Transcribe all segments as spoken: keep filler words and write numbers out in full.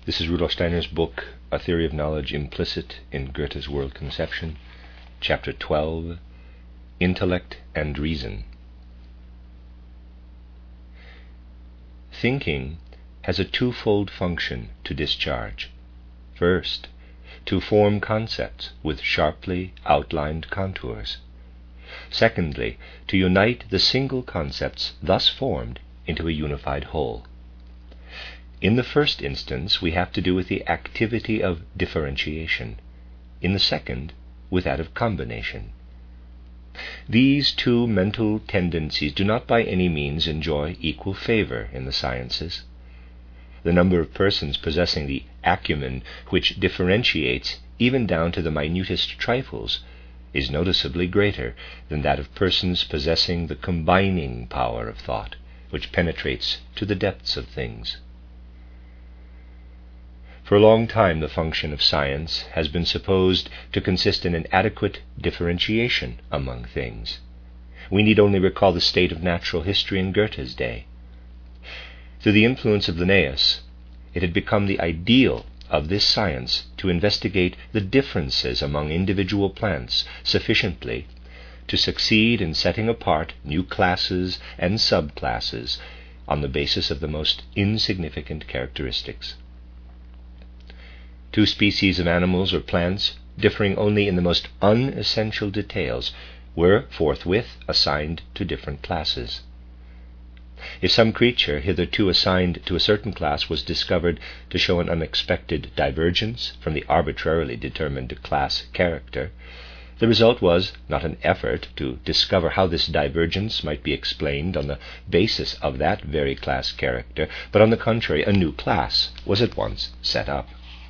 This is Rudolf Steiner's book, A Theory of Knowledge Implicit in Goethe's World Conception, Chapter twelve, Intellect and Reason. Thinking has a twofold function to discharge. First, to form concepts with sharply outlined contours. Secondly, to unite the single concepts thus formed into a unified whole. In the first instance, we have to do with the activity of differentiation. In the second, with that of combination. These two mental tendencies do not by any means enjoy equal favor in the sciences. The number of persons possessing the acumen which differentiates even down to the minutest trifles is noticeably greater than that of persons possessing the combining power of thought, which penetrates to the depths of things. For a long time the function of science has been supposed to consist in an adequate differentiation among things. We need only recall the state of natural history in Goethe's day. Through the influence of Linnaeus, it had become the ideal of this science to investigate the differences among individual plants sufficiently to succeed in setting apart new classes and subclasses on the basis of the most insignificant characteristics. Two species of animals or plants, differing only in the most unessential details, were forthwith assigned to different classes. If some creature hitherto assigned to a certain class was discovered to show an unexpected divergence from the arbitrarily determined class character, the result was not an effort to discover how this divergence might be explained on the basis of that very class character, but on the contrary, a new class was at once set up.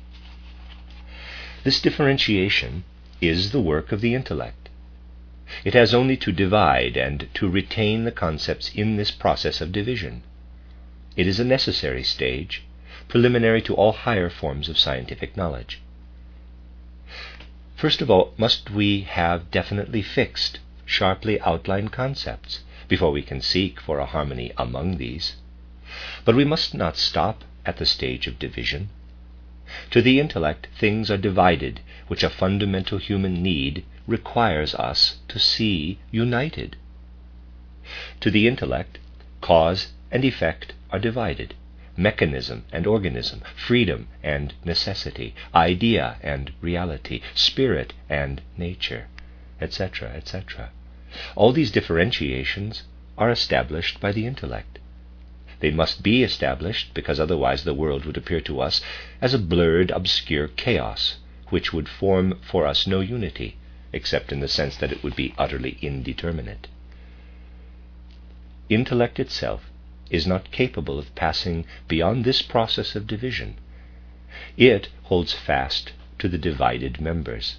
This differentiation is the work of the intellect. It has only to divide and to retain the concepts in this process of division. It is a necessary stage, preliminary to all higher forms of scientific knowledge. First of all, must we have definitely fixed, sharply outlined concepts before we can seek for a harmony among these. But we must not stop at the stage of division. To the intellect, things are divided, which a fundamental human need requires us to see united. To the intellect, cause and effect are divided, mechanism and organism, freedom and necessity, idea and reality, spirit and nature, et cetera, et cetera. All these differentiations are established by the intellect. They must be established because otherwise the world would appear to us as a blurred, obscure chaos, which would form for us no unity, except in the sense that it would be utterly indeterminate. Intellect itself is not capable of passing beyond this process of division. It holds fast to the divided members.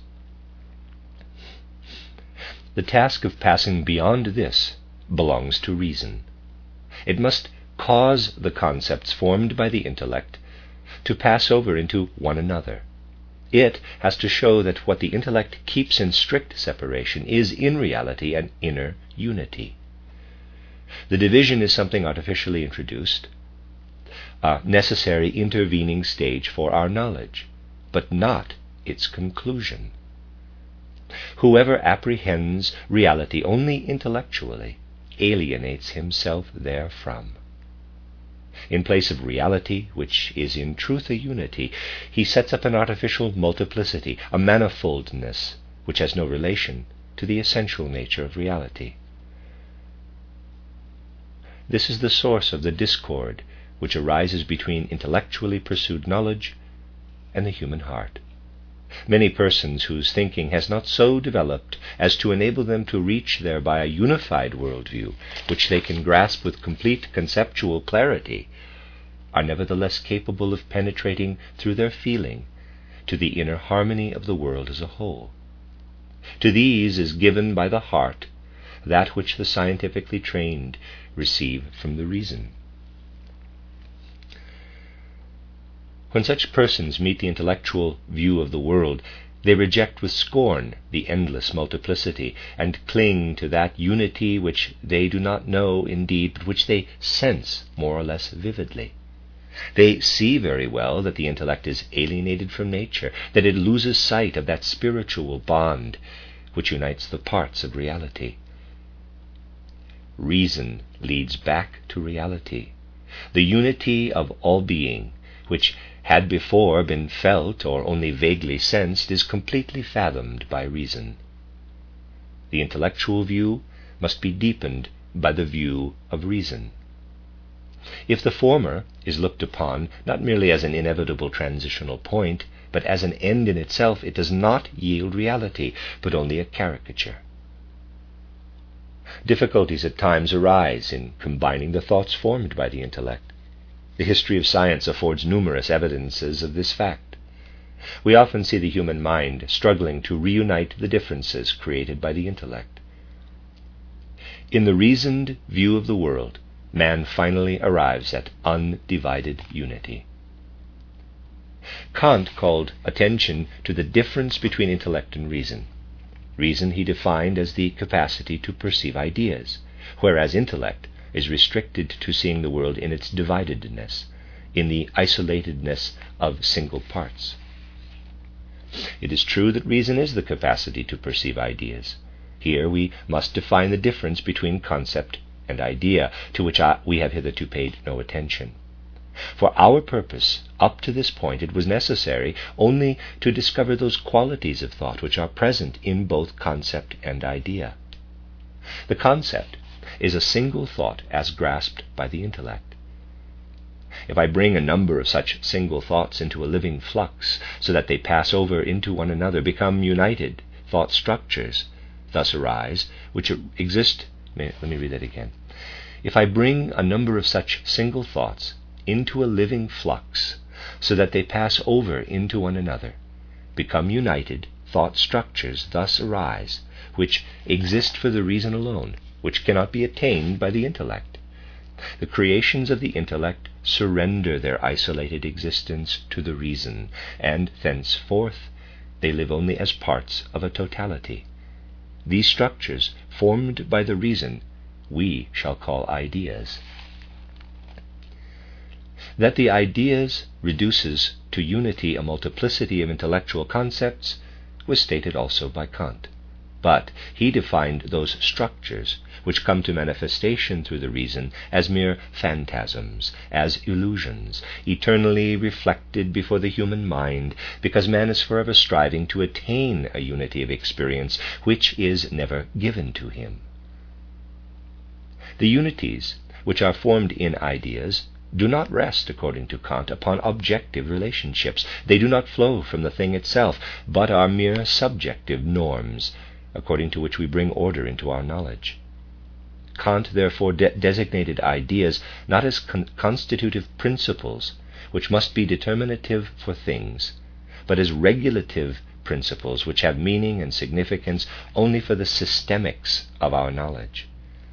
The task of passing beyond this belongs to reason. It must cause the concepts formed by the intellect to pass over into one another. It has to show that what the intellect keeps in strict separation is in reality an inner unity. The division is something artificially introduced, a necessary intervening stage for our knowledge, but not its conclusion. Whoever apprehends reality only intellectually alienates himself therefrom. In place of reality, which is in truth a unity, he sets up an artificial multiplicity, a manifoldness, which has no relation to the essential nature of reality. This is the source of the discord which arises between intellectually pursued knowledge and the human heart. Many persons whose thinking has not so developed as to enable them to reach thereby a unified worldview, which they can grasp with complete conceptual clarity, are nevertheless capable of penetrating through their feeling to the inner harmony of the world as a whole. To these is given by the heart that which the scientifically trained receive from the reason. When such persons meet the intellectual view of the world, they reject with scorn the endless multiplicity, and cling to that unity which they do not know indeed, but which they sense more or less vividly. They see very well that the intellect is alienated from nature, that it loses sight of that spiritual bond which unites the parts of reality. Reason leads back to reality, the unity of all being, which had before been felt or only vaguely sensed, is completely fathomed by reason. The intellectual view must be deepened by the view of reason. If the former is looked upon not merely as an inevitable transitional point, but as an end in itself, it does not yield reality, but only a caricature. Difficulties at times arise in combining the thoughts formed by the intellect. The history of science affords numerous evidences of this fact. We often see the human mind struggling to reunite the differences created by the intellect. In the reasoned view of the world, man finally arrives at undivided unity. Kant called attention to the difference between intellect and reason. Reason he defined as the capacity to perceive ideas, whereas intellect is restricted to seeing the world in its dividedness, in the isolatedness of single parts. It is true that reason is the capacity to perceive ideas. Here we must define the difference between concept and idea, to which I, we have hitherto paid no attention. For our purpose, up to this point, it was necessary only to discover those qualities of thought which are present in both concept and idea. The concept is a single thought as grasped by the intellect. If I bring a number of such single thoughts into a living flux, so that they pass over into one another, become united thought structures, thus arise, which exist. Let me read that again. If I bring a number of such single thoughts into a living flux, so that they pass over into one another, become united thought structures thus arise, which exist for the reason alone, which cannot be attained by the intellect. The creations of the intellect surrender their isolated existence to the reason, and thenceforth they live only as parts of a totality. These structures, formed by the reason, we shall call ideas. That the ideas reduces to unity a multiplicity of intellectual concepts was stated also by Kant. But he defined those structures which come to manifestation through the reason as mere phantasms, as illusions, eternally reflected before the human mind, because man is forever striving to attain a unity of experience which is never given to him. The unities which are formed in ideas do not rest, according to Kant, upon objective relationships. They do not flow from the thing itself, but are mere subjective norms, according to which we bring order into our knowledge. Kant therefore de- designated ideas not as con- constitutive principles, which must be determinative for things, but as regulative principles which have meaning and significance only for the systemics of our knowledge.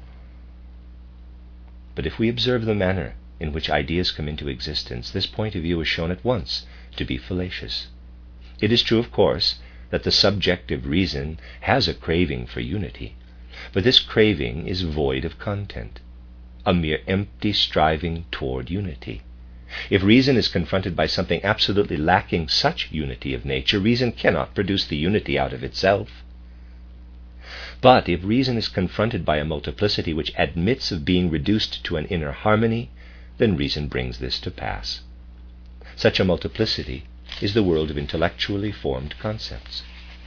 But if we observe the manner in which ideas come into existence, this point of view is shown at once to be fallacious. It is true, of course, that the subjective reason has a craving for unity, but this craving is void of content, a mere empty striving toward unity. If reason is confronted by something absolutely lacking such unity of nature, reason cannot produce the unity out of itself. But if reason is confronted by a multiplicity which admits of being reduced to an inner harmony, then reason brings this to pass. Such a multiplicity is the world of intellectually formed concepts.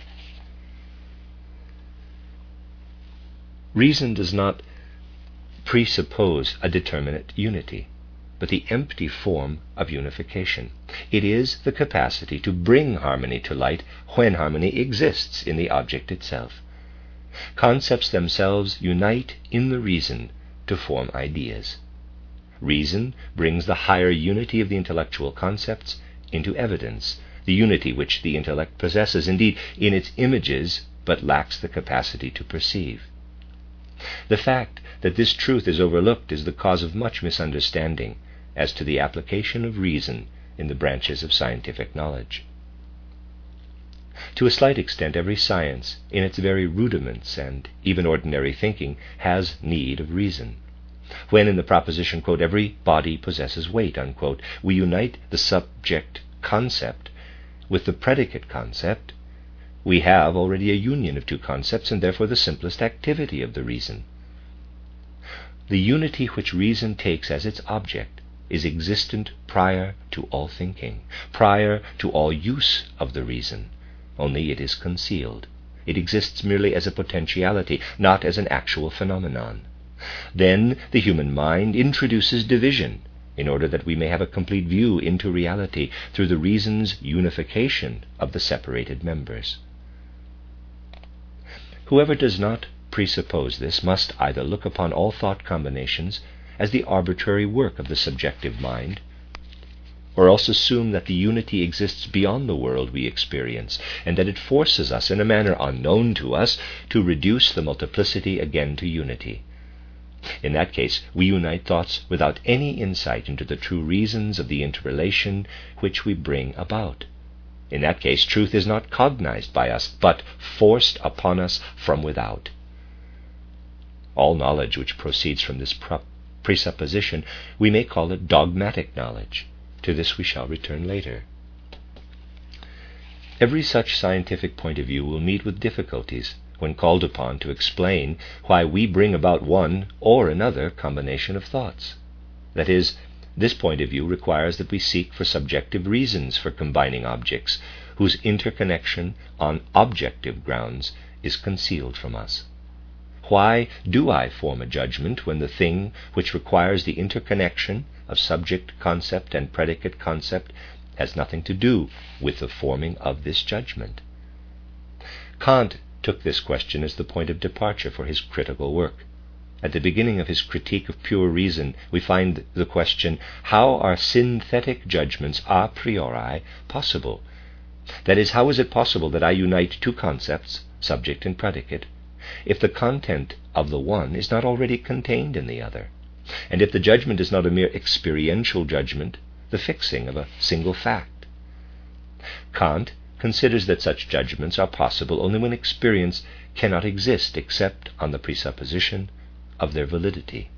Reason does not presuppose a determinate unity, but the empty form of unification. It is the capacity to bring harmony to light when harmony exists in the object itself. Concepts themselves unite in the reason to form ideas. Reason brings the higher unity of the intellectual concepts into evidence, the unity which the intellect possesses, indeed, in its images, but lacks the capacity to perceive. The fact that this truth is overlooked is the cause of much misunderstanding as to the application of reason in the branches of scientific knowledge. To a slight extent, every science, in its very rudiments and even ordinary thinking, has need of reason. When in the proposition, quote, every body possesses weight, unquote, we unite the subject concept with the predicate concept, we have already a union of two concepts and therefore the simplest activity of the reason. The unity which reason takes as its object is existent prior to all thinking, prior to all use of the reason, only it is concealed. It exists merely as a potentiality, not as an actual phenomenon. Then the human mind introduces division in order that we may have a complete view into reality through the reason's unification of the separated members. Whoever does not presuppose this must either look upon all thought combinations as the arbitrary work of the subjective mind, or else assume that the unity exists beyond the world we experience, and that it forces us, in a manner unknown to us, to reduce the multiplicity again to unity. In that case, we unite thoughts without any insight into the true reasons of the interrelation which we bring about. In that case, truth is not cognized by us, but forced upon us from without. All knowledge which proceeds from this pro- presupposition, we may call it dogmatic knowledge. To this we shall return later. Every such scientific point of view will meet with difficulties when called upon to explain why we bring about one or another combination of thoughts. That is, this point of view requires that we seek for subjective reasons for combining objects whose interconnection on objective grounds is concealed from us. Why do I form a judgment when the thing which requires the interconnection of subject concept and predicate concept has nothing to do with the forming of this judgment? Kant took this question as the point of departure for his critical work. At the beginning of his Critique of Pure Reason, we find the question, how are synthetic judgments a priori possible? That is, how is it possible that I unite two concepts, subject and predicate, if the content of the one is not already contained in the other, and if the judgment is not a mere experiential judgment, the fixing of a single fact? Kant considers that such judgments are possible only when experience cannot exist except on the presupposition of their validity.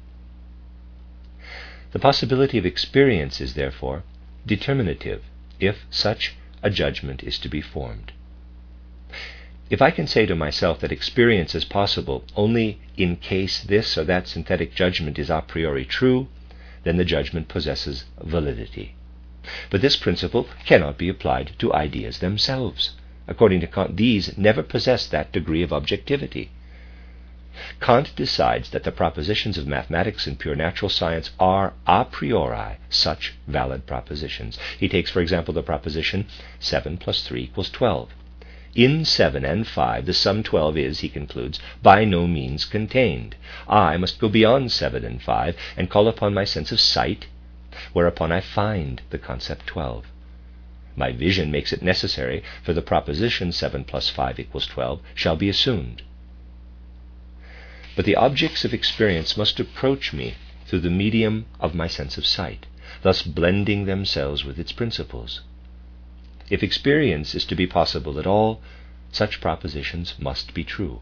The possibility of experience is therefore determinative if such a judgment is to be formed. If I can say to myself that experience is possible only in case this or that synthetic judgment is a priori true, then the judgment possesses validity. But this principle cannot be applied to ideas themselves. According to Kant, these never possess that degree of objectivity. Kant decides that the propositions of mathematics and pure natural science are a priori such valid propositions. He takes, for example, the proposition seven plus three equals twelve. In seven and five, the sum twelve is, he concludes, by no means contained. I must go beyond seven and five and call upon my sense of sight, whereupon I find the concept twelve. My vision makes it necessary for the proposition seven plus five equals twelve shall be assumed. But the objects of experience must approach me through the medium of my sense of sight, thus blending themselves with its principles. If experience is to be possible at all, such propositions must be true.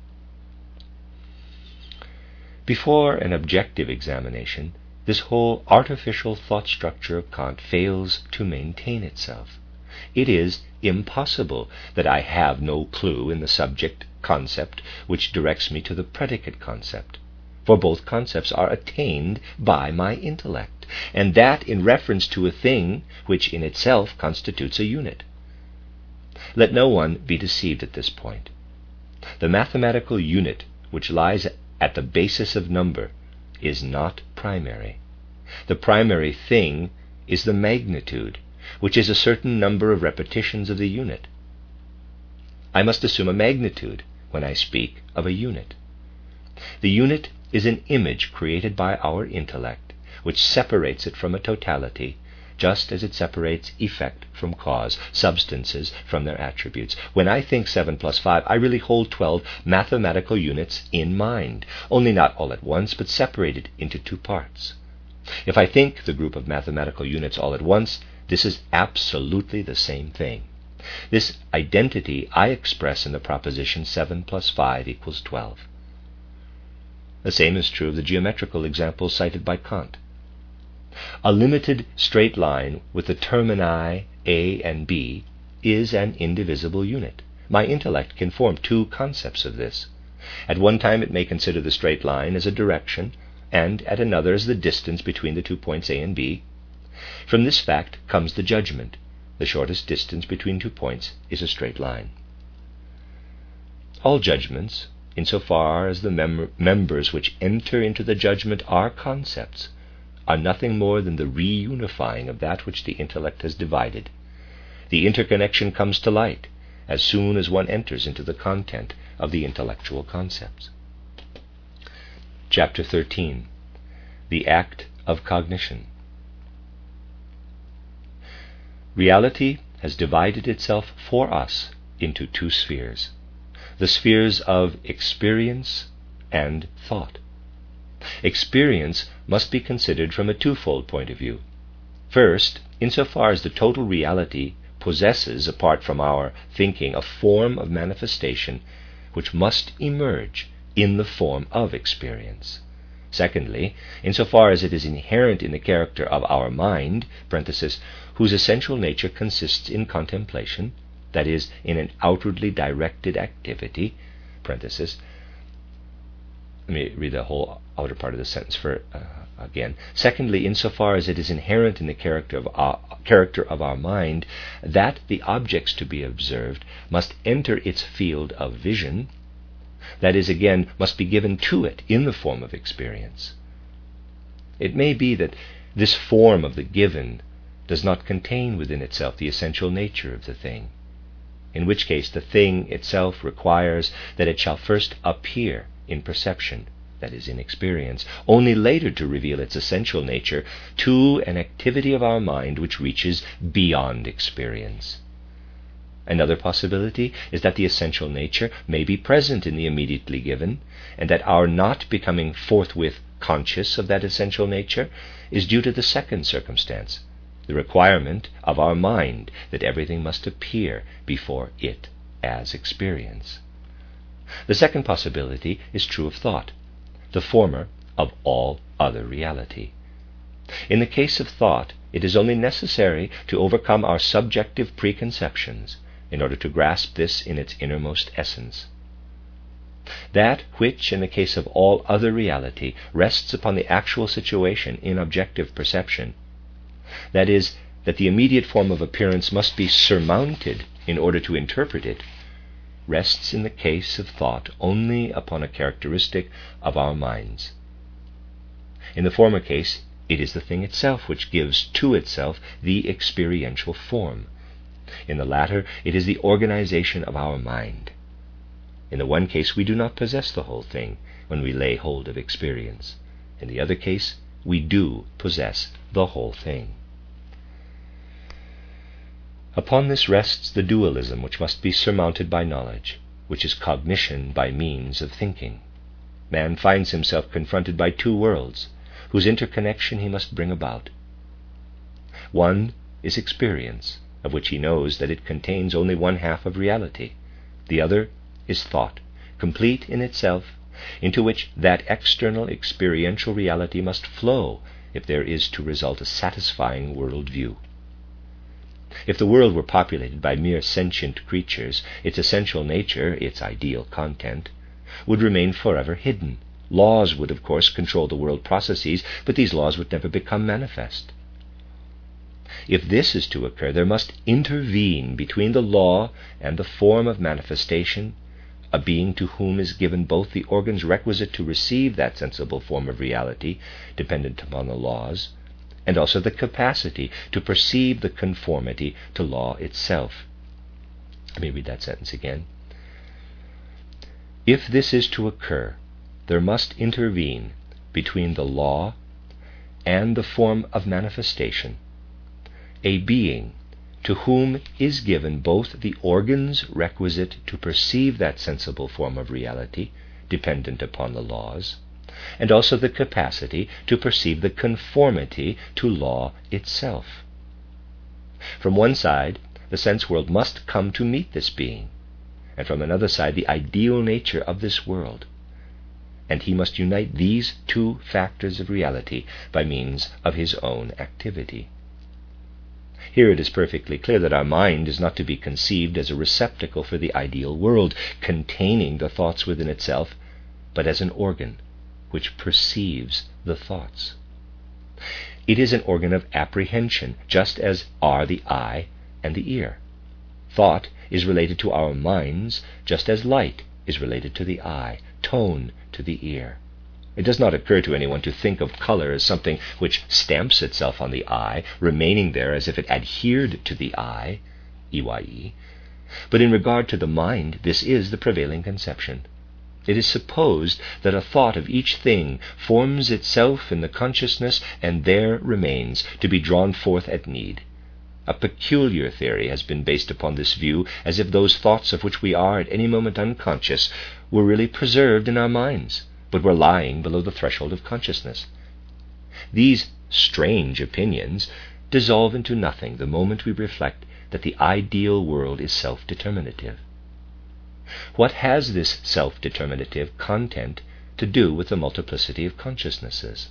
Before an objective examination, this whole artificial thought structure of Kant fails to maintain itself. It is impossible that I have no clue in the subject concept which directs me to the predicate concept, for both concepts are attained by my intellect, and that in reference to a thing which in itself constitutes a unit. Let no one be deceived at this point. The mathematical unit which lies at the basis of number is not primary. The primary thing is the magnitude, which is a certain number of repetitions of the unit. I must assume a magnitude when I speak of a unit. The unit is an image created by our intellect, which separates it from a totality, just as it separates effect from cause, substances from their attributes. When I think seven plus five, I really hold twelve mathematical units in mind, only not all at once, but separated into two parts. If I think the group of mathematical units all at once, this is absolutely the same thing. This identity I express in the proposition seven plus five equals twelve. The same is true of the geometrical examples cited by Kant. A limited straight line with the termini A and B is an indivisible unit. My intellect can form two concepts of this. At one time it may consider the straight line as a direction, and at another as the distance between the two points A and B. From this fact comes the judgment. The shortest distance between two points is a straight line. All judgments, insofar as the mem- members which enter into the judgment are concepts, are nothing more than the reunifying of that which the intellect has divided. The interconnection comes to light as soon as one enters into the content of the intellectual concepts. Chapter thirteen. The Act of Cognition. Reality has divided itself for us into two spheres, the spheres of experience and thought. Experience must be considered from a twofold point of view. First, insofar as the total reality possesses, apart from our thinking, a form of manifestation which must emerge in the form of experience. Secondly, insofar as it is inherent in the character of our mind, parenthesis, whose essential nature consists in contemplation, that is, in an outwardly directed activity, parenthesis. Let me read the whole outer part of the sentence for uh, again. Secondly, insofar as it is inherent in the character of our character of our mind, that the objects to be observed must enter its field of vision, that is, again, must be given to it in the form of experience. It may be that this form of the given does not contain within itself the essential nature of the thing, in which case the thing itself requires that it shall first appear in perception, that is, in experience, only later to reveal its essential nature to an activity of our mind which reaches beyond experience. Another possibility is that the essential nature may be present in the immediately given, and that our not becoming forthwith conscious of that essential nature is due to the second circumstance, the requirement of our mind that everything must appear before it as experience. The second possibility is true of thought, the former of all other reality. In the case of thought, it is only necessary to overcome our subjective preconceptions in order to grasp this in its innermost essence. That which, in the case of all other reality, rests upon the actual situation in objective perception, that is, that the immediate form of appearance must be surmounted in order to interpret it, rests in the case of thought only upon a characteristic of our minds. In the former case, it is the thing itself which gives to itself the experiential form. In the latter, it is the organization of our mind. In the one case, we do not possess the whole thing when we lay hold of experience. In the other case, we do possess the whole thing. Upon this rests the dualism which must be surmounted by knowledge, which is cognition by means of thinking. Man finds himself confronted by two worlds, whose interconnection he must bring about. One is experience, of which he knows that it contains only one half of reality. The other is thought, complete in itself, into which that external experiential reality must flow if there is to result a satisfying world view. If the world were populated by mere sentient creatures, its essential nature, its ideal content, would remain forever hidden. Laws would, of course, control the world processes, but these laws would never become manifest. If this is to occur, there must intervene between the law and the form of manifestation a being to whom is given both the organs requisite to receive that sensible form of reality dependent upon the laws, and also the capacity to perceive the conformity to law itself. Let me read that sentence again. If this is to occur, there must intervene between the law and the form of manifestation a being to whom is given both the organs requisite to perceive that sensible form of reality dependent upon the laws, and also the capacity to perceive the conformity to law itself. From one side, the sense world must come to meet this being, and from another side, the ideal nature of this world. and he must unite these two factors of reality by means of his own activity. Here it is perfectly clear that our mind is not to be conceived as a receptacle for the ideal world, containing the thoughts within itself, but as an organ which perceives the thoughts. It is an organ of apprehension, just as are the eye and the ear. Thought is related to our minds, just as light is related to the eye, tone to the ear. It does not occur to anyone to think of color as something which stamps itself on the eye, remaining there as if it adhered to the eye, E Y E. But in regard to the mind, this is the prevailing conception. It is supposed that a thought of each thing forms itself in the consciousness and there remains, to be drawn forth at need. A peculiar theory has been based upon this view, as if those thoughts of which we are at any moment unconscious were really preserved in our minds, but were lying below the threshold of consciousness. These strange opinions dissolve into nothing the moment we reflect that the ideal world is self-determinative. What has this self-determinative content to do with the multiplicity of consciousnesses?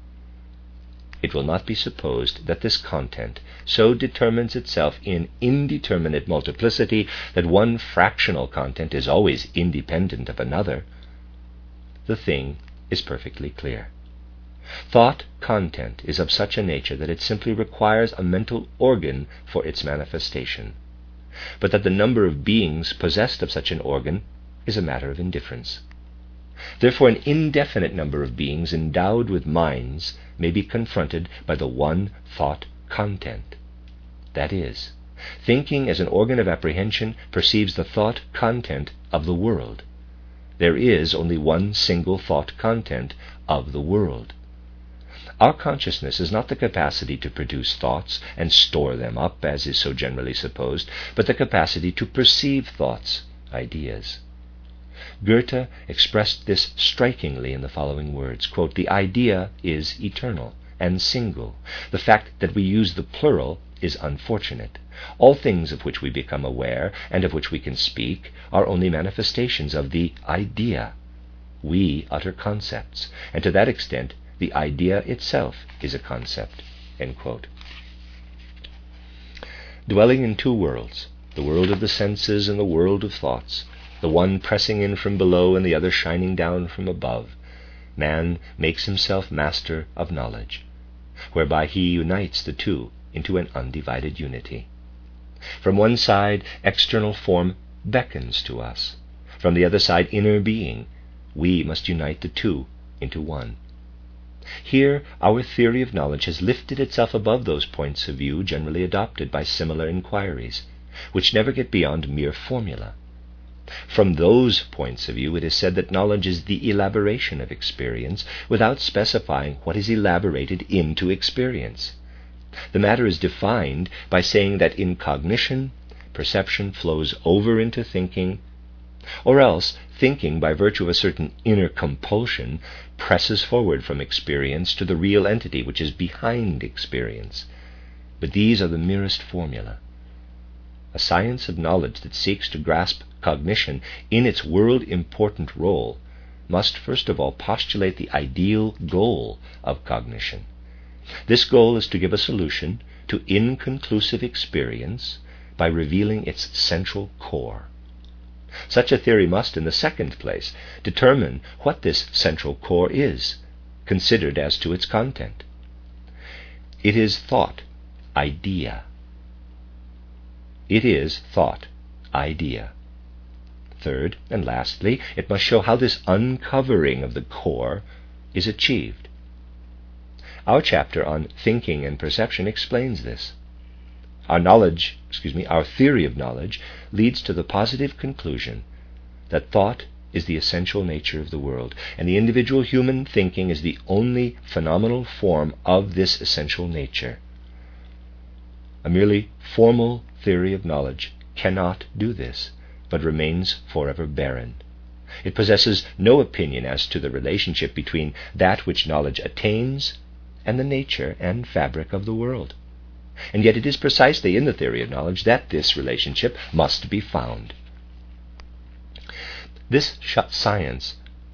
It will not be supposed that this content so determines itself in indeterminate multiplicity that one fractional content is always independent of another. The thing is perfectly clear. Thought content is of such a nature that it simply requires a mental organ for its manifestation, but that the number of beings possessed of such an organ is a matter of indifference. Therefore, an indefinite number of beings endowed with minds may be confronted by the one thought content. That is, thinking as an organ of apprehension perceives the thought content of the world. There is only one single thought content of the world. Our consciousness has not the capacity to produce thoughts and store them up, as is so generally supposed, but the capacity to perceive thoughts, ideas. Goethe expressed this strikingly in the following words, quote, "The idea is eternal and single. The fact that we use the plural is unfortunate. All things of which we become aware and of which we can speak are only manifestations of the idea. We utter concepts, and to that extent the idea itself is a concept." End quote. Dwelling in two worlds, the world of the senses and the world of thoughts, the one pressing in from below and the other shining down from above, man makes himself master of knowledge, whereby he unites the two into an undivided unity. From one side, external form beckons to us. From the other side, inner being. We must unite the two into one. Here, our theory of knowledge has lifted itself above those points of view generally adopted by similar inquiries, which never get beyond mere formula. From those points of view, it is said that knowledge is the elaboration of experience, without specifying what is elaborated into experience. The matter is defined by saying that in cognition, perception flows over into thinking, or else thinking, by virtue of a certain inner compulsion, presses forward from experience to the real entity which is behind experience. But these are the merest formula. A science of knowledge that seeks to grasp cognition in its world-important role must first of all postulate the ideal goal of cognition. This goal is to give a solution to inconclusive experience by revealing its central core. Such a theory must, in the second place, determine what this central core is, considered as to its content. It is thought, idea. It is thought, idea. Third, and lastly, it must show how this uncovering of the core is achieved. Our chapter on thinking and perception explains this. Our knowledge, excuse me, our theory of knowledge leads to the positive conclusion that thought is the essential nature of the world, and the individual human thinking is the only phenomenal form of this essential nature. A merely formal theory of knowledge cannot do this, but remains forever barren. It possesses no opinion as to the relationship between that which knowledge attains and the nature and fabric of the world. And yet it is precisely in the theory of knowledge that this relationship must be found. This science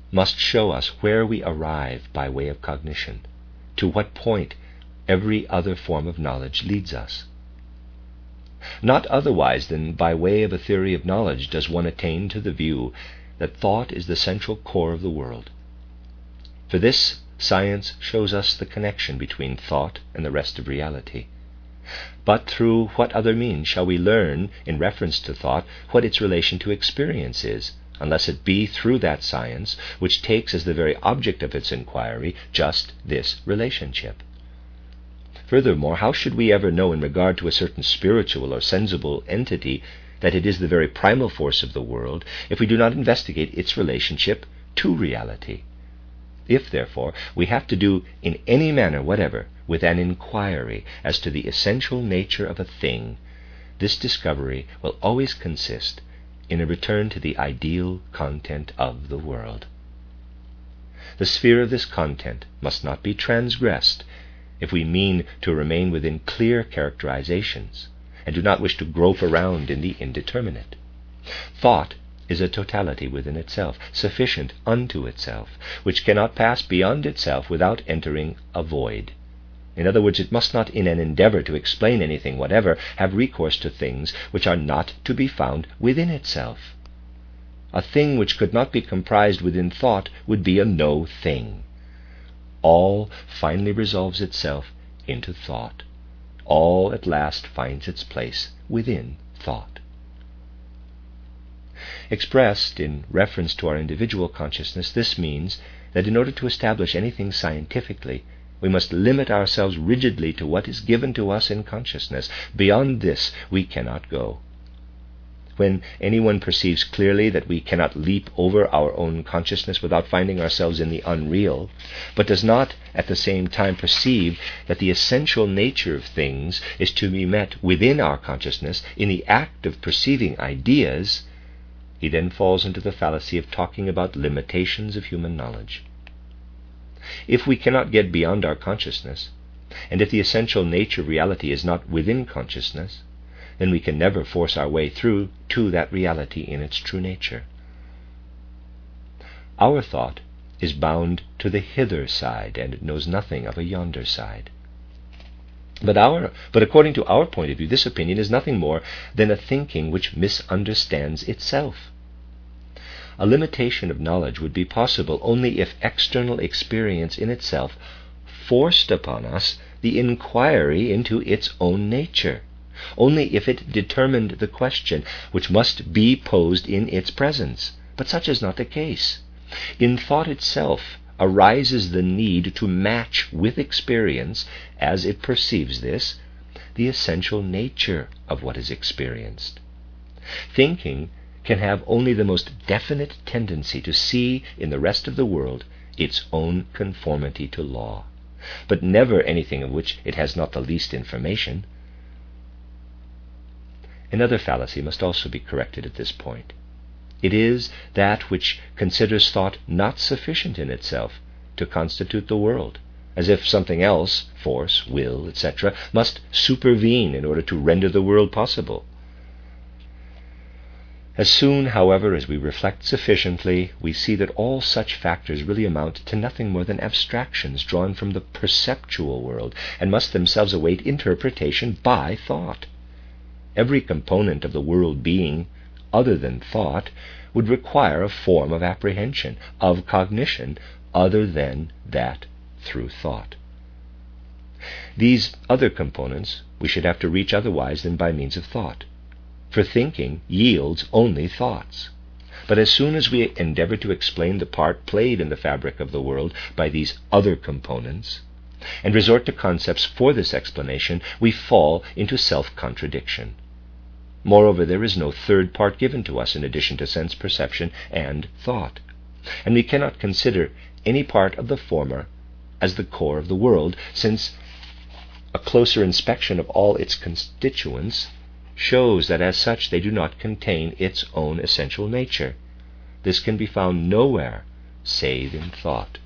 must show us where we arrive by way of cognition, to what point every other form of knowledge leads us. Not otherwise than by way of a theory of knowledge does one attain to the view that thought is the central core of the world. For this, science shows us the connection between thought and the rest of reality. But through what other means shall we learn, in reference to thought, what its relation to experience is, unless it be through that science which takes as the very object of its inquiry just this relationship? Furthermore, how should we ever know in regard to a certain spiritual or sensible entity that it is the very primal force of the world if we do not investigate its relationship to reality? If, therefore, we have to do in any manner whatever with an inquiry as to the essential nature of a thing, this discovery will always consist in a return to the ideal content of the world. The sphere of this content must not be transgressed if we mean to remain within clear characterizations and do not wish to grope around in the indeterminate. Thought is a totality within itself, sufficient unto itself, which cannot pass beyond itself without entering a void. In other words, it must not, in an endeavor to explain anything whatever, have recourse to things which are not to be found within itself. A thing which could not be comprised within thought would be a no thing. All finally resolves itself into thought. All at last finds its place within thought. Expressed in reference to our individual consciousness, this means that in order to establish anything scientifically, we must limit ourselves rigidly to what is given to us in consciousness. Beyond this we cannot go. When anyone perceives clearly that we cannot leap over our own consciousness without finding ourselves in the unreal, but does not at the same time perceive that the essential nature of things is to be met within our consciousness in the act of perceiving ideas, he then falls into the fallacy of talking about limitations of human knowledge. If we cannot get beyond our consciousness, and if the essential nature of reality is not within consciousness, then we can never force our way through to that reality in its true nature. Our thought is bound to the hither side and knows nothing of a yonder side. But our, but according to our point of view, this opinion is nothing more than a thinking which misunderstands itself. A limitation of knowledge would be possible only if external experience in itself forced upon us the inquiry into its own nature, only if it determined the question which must be posed in its presence. But such is not the case. In thought itself arises the need to match with experience, as it perceives this, the essential nature of what is experienced. Thinking can have only the most definite tendency to see in the rest of the world its own conformity to law, but never anything of which it has not the least information. Another fallacy must also be corrected at this point. It is that which considers thought not sufficient in itself to constitute the world, as if something else, force, will, et cetera, must supervene in order to render the world possible. As soon, however, as we reflect sufficiently, we see that all such factors really amount to nothing more than abstractions drawn from the perceptual world, and must themselves await interpretation by thought. Every component of the world being other than thought would require a form of apprehension, of cognition, other than that through thought. These other components we should have to reach otherwise than by means of thought, for thinking yields only thoughts. But as soon as we endeavor to explain the part played in the fabric of the world by these other components, and resort to concepts for this explanation, we fall into self-contradiction. Moreover, there is no third part given to us in addition to sense perception and thought, and we cannot consider any part of the former as the core of the world, since a closer inspection of all its constituents shows that as such they do not contain its own essential nature. This can be found nowhere save in thought.